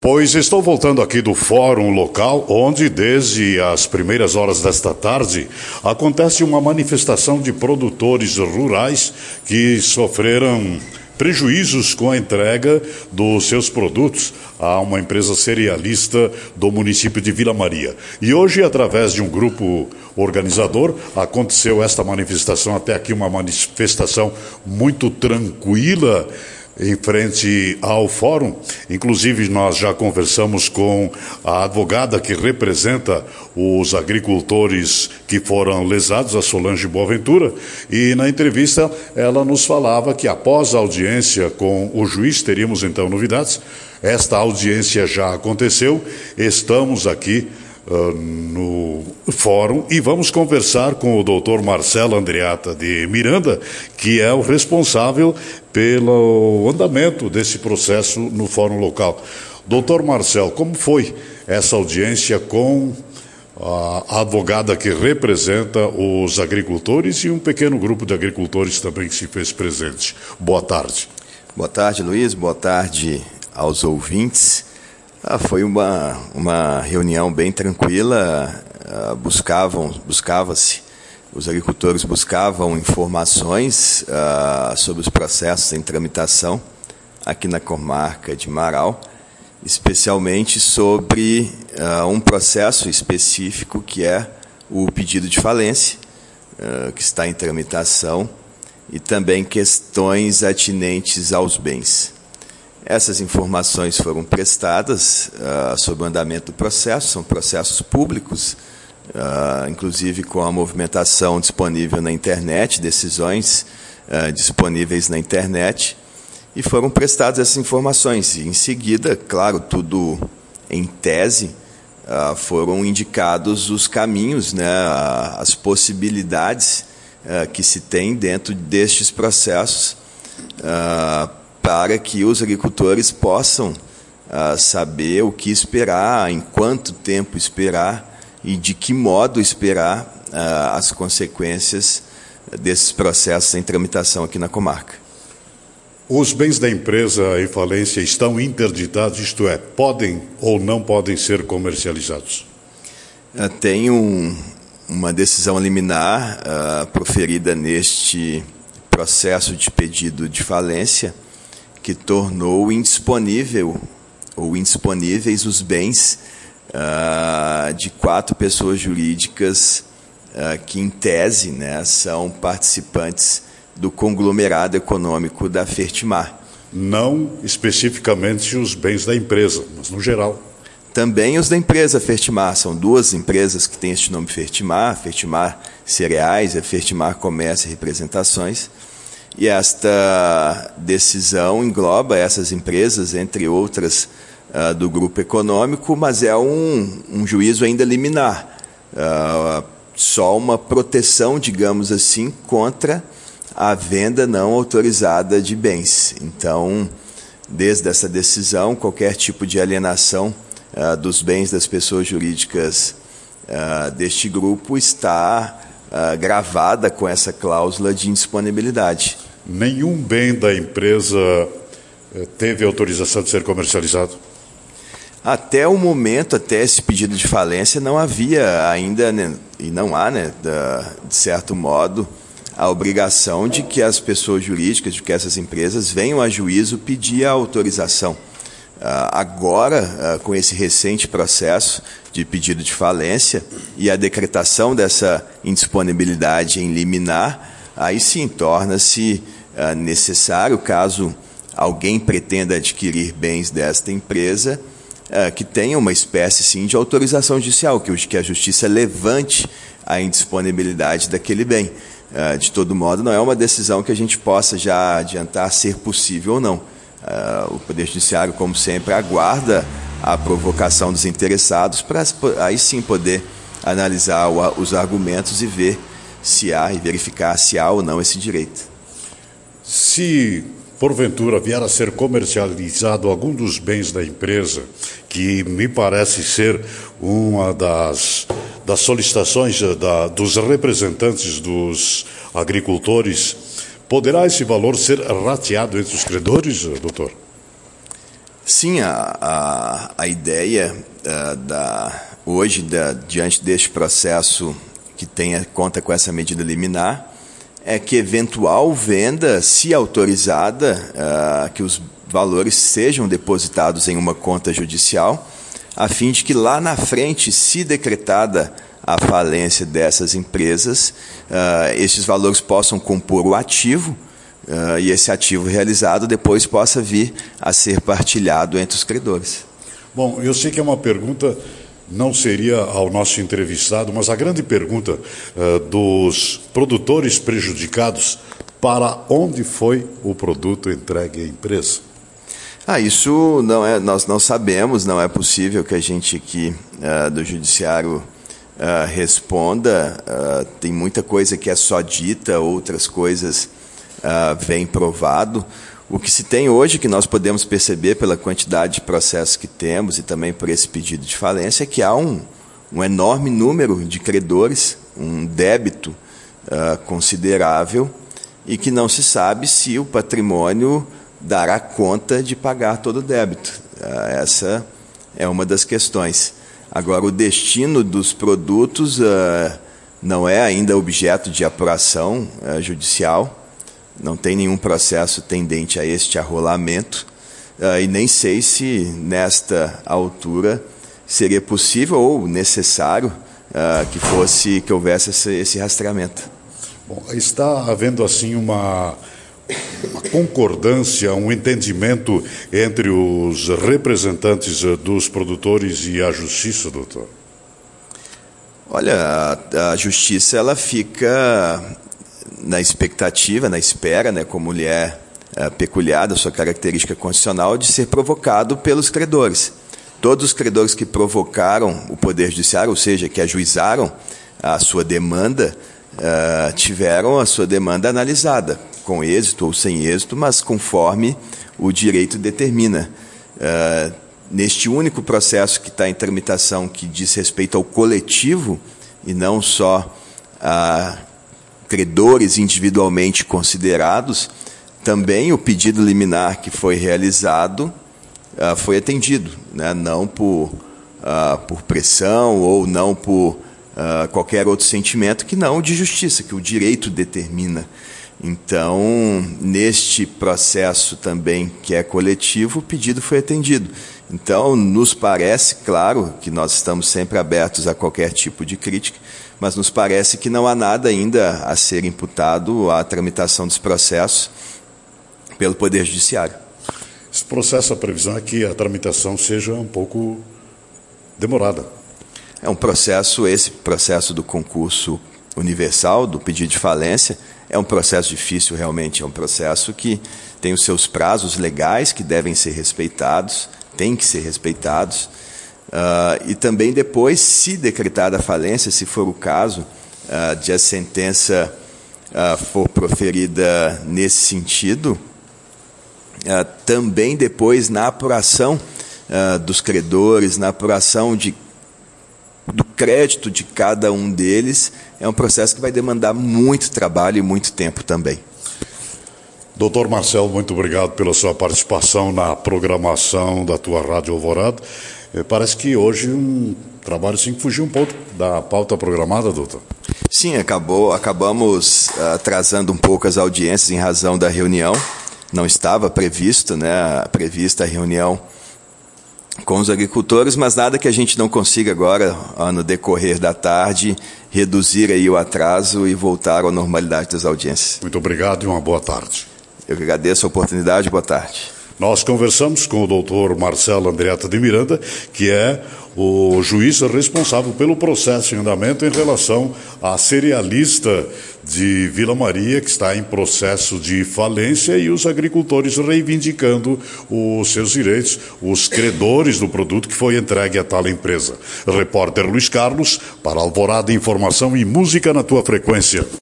Pois estou voltando aqui do fórum local, onde desde as primeiras horas desta tarde acontece uma manifestação de produtores rurais que sofreram prejuízos com a entrega dos seus produtos a uma empresa cerealista do município de Vila Maria. E hoje, através de um grupo organizador, aconteceu esta manifestação, até aqui uma manifestação muito tranquila, em frente ao fórum. Inclusive, nós já conversamos com a advogada que representa os agricultores que foram lesados, a Solange Boaventura, e na entrevista ela nos falava que após a audiência com o juiz teríamos então novidades. Esta audiência já aconteceu, estamos aqui no fórum e vamos conversar com o doutor Marcelo Andreata de Miranda, que é o responsável pelo andamento desse processo no fórum local. Doutor Marcelo, como foi essa audiência com a advogada que representa os agricultores e um pequeno grupo de agricultores também que se fez presente? Boa tarde. Boa tarde, Luiz. Boa tarde aos ouvintes. Foi uma reunião bem tranquila. Os agricultores buscavam informações sobre os processos em tramitação aqui na comarca de Marau, especialmente sobre um processo específico que é o pedido de falência, que está em tramitação, e também questões atinentes aos bens. Essas informações foram prestadas sobre o andamento do processo, são processos públicos, inclusive com a movimentação disponível na internet, decisões disponíveis na internet, e foram prestadas essas informações. E, em seguida, claro, tudo em tese, foram indicados os caminhos, as possibilidades que se tem dentro destes processos, para que os agricultores possam saber o que esperar, em quanto tempo esperar e de que modo esperar as consequências desses processos em tramitação aqui na comarca. Os bens da empresa em falência estão interditados, isto é, podem ou não podem ser comercializados? Tem uma decisão liminar proferida neste processo de pedido de falência, que tornou indisponível ou indisponíveis os bens de 4 pessoas jurídicas que, em tese, são participantes do conglomerado econômico da Fertimar. Não especificamente os bens da empresa, mas no geral. Também os da empresa Fertimar. São 2 empresas que têm este nome Fertimar, Fertimar Cereais e a Fertimar Comércio e Representações. E esta decisão engloba essas empresas, entre outras, do grupo econômico, mas é um juízo ainda liminar, só uma proteção, digamos assim, contra a venda não autorizada de bens. Então, desde essa decisão, qualquer tipo de alienação dos bens das pessoas jurídicas deste grupo está gravada com essa cláusula de indisponibilidade. Nenhum bem da empresa teve autorização de ser comercializado? Até o momento, até esse pedido de falência, não havia ainda, e não há, de certo modo, a obrigação de que as pessoas jurídicas, de que essas empresas venham a juízo pedir a autorização. Agora, com esse recente processo de pedido de falência e a decretação dessa indisponibilidade em liminar, aí sim torna-se necessário, caso alguém pretenda adquirir bens desta empresa, que tenha uma espécie sim de autorização judicial, que a justiça levante a indisponibilidade daquele bem. De todo modo, não é uma decisão que a gente possa já adiantar ser possível ou não. O Poder Judiciário, como sempre, aguarda a provocação dos interessados para aí sim poder analisar os argumentos e ver se há, e verificar se há ou não esse direito. Se porventura vier a ser comercializado algum dos bens da empresa, que me parece ser uma das solicitações dos representantes dos agricultores, poderá esse valor ser rateado entre os credores, doutor? Sim, a ideia hoje, diante deste processo que conta com essa medida liminar, é que eventual venda, se autorizada, que os valores sejam depositados em uma conta judicial, a fim de que lá na frente, se decretada a falência dessas empresas, esses valores possam compor o ativo, e esse ativo realizado depois possa vir a ser partilhado entre os credores. Bom, eu sei que é uma pergunta, não seria ao nosso entrevistado, mas a grande pergunta dos produtores prejudicados: para onde foi o produto entregue à empresa? Isso não é, nós não sabemos, não é possível que a gente aqui do Judiciário responda. Tem muita coisa que é só dita, outras coisas vem provado. O que se tem hoje, que nós podemos perceber pela quantidade de processos que temos e também por esse pedido de falência, é que há um enorme número de credores, um débito considerável, e que não se sabe se o patrimônio dará conta de pagar todo o débito. Essa é uma das questões. Agora, o destino dos produtos não é ainda objeto de apuração judicial, não tem nenhum processo tendente a este arrolamento, e nem sei se, nesta altura, seria possível ou necessário que houvesse esse rastreamento. Bom, está havendo assim uma concordância, um entendimento entre os representantes dos produtores e a Justiça, doutor? Olha, a Justiça ela fica na expectativa, na espera, né, como lhe é peculiar da sua característica constitucional, de ser provocado pelos credores. Todos os credores que provocaram o Poder Judiciário, ou seja, que ajuizaram a sua demanda, tiveram a sua demanda analisada, com êxito ou sem êxito, mas conforme o direito determina. Neste único processo que está em tramitação, que diz respeito ao coletivo, e não só a credores individualmente considerados, também o pedido liminar que foi realizado foi atendido, né? Não por pressão ou não por qualquer outro sentimento que não de justiça, que o direito determina. Então, neste processo também que é coletivo, o pedido foi atendido. Então, nos parece, claro, que nós estamos sempre abertos a qualquer tipo de crítica, mas nos parece que não há nada ainda a ser imputado à tramitação dos processos pelo Poder Judiciário. Esse processo, a previsão é que a tramitação seja um pouco demorada. É um processo, esse processo do concurso universal, do pedido de falência, é um processo difícil realmente, é um processo que tem os seus prazos legais que devem ser respeitados, têm que ser respeitados, e também depois, se decretada a falência, se for o caso, de a sentença for proferida nesse sentido, também depois na apuração dos credores, na apuração do crédito de cada um deles, é um processo que vai demandar muito trabalho e muito tempo também. Doutor Marcelo, muito obrigado pela sua participação na programação da tua Rádio Alvorada. Parece que hoje um trabalho assim fugiu um pouco da pauta programada, doutor. Sim, acabamos atrasando um pouco as audiências em razão da reunião. Não estava prevista a reunião com os agricultores, mas nada que a gente não consiga agora, no decorrer da tarde, reduzir aí o atraso e voltar à normalidade das audiências. Muito obrigado e uma boa tarde. Eu que agradeço a oportunidade, boa tarde. Nós conversamos com o doutor Marcelo Andreatta de Miranda, que é o juiz responsável pelo processo em andamento em relação à cerealista de Vila Maria, que está em processo de falência, e os agricultores reivindicando os seus direitos, os credores do produto que foi entregue a tal empresa. Repórter Luiz Carlos, para Alvorada, informação e música na tua frequência.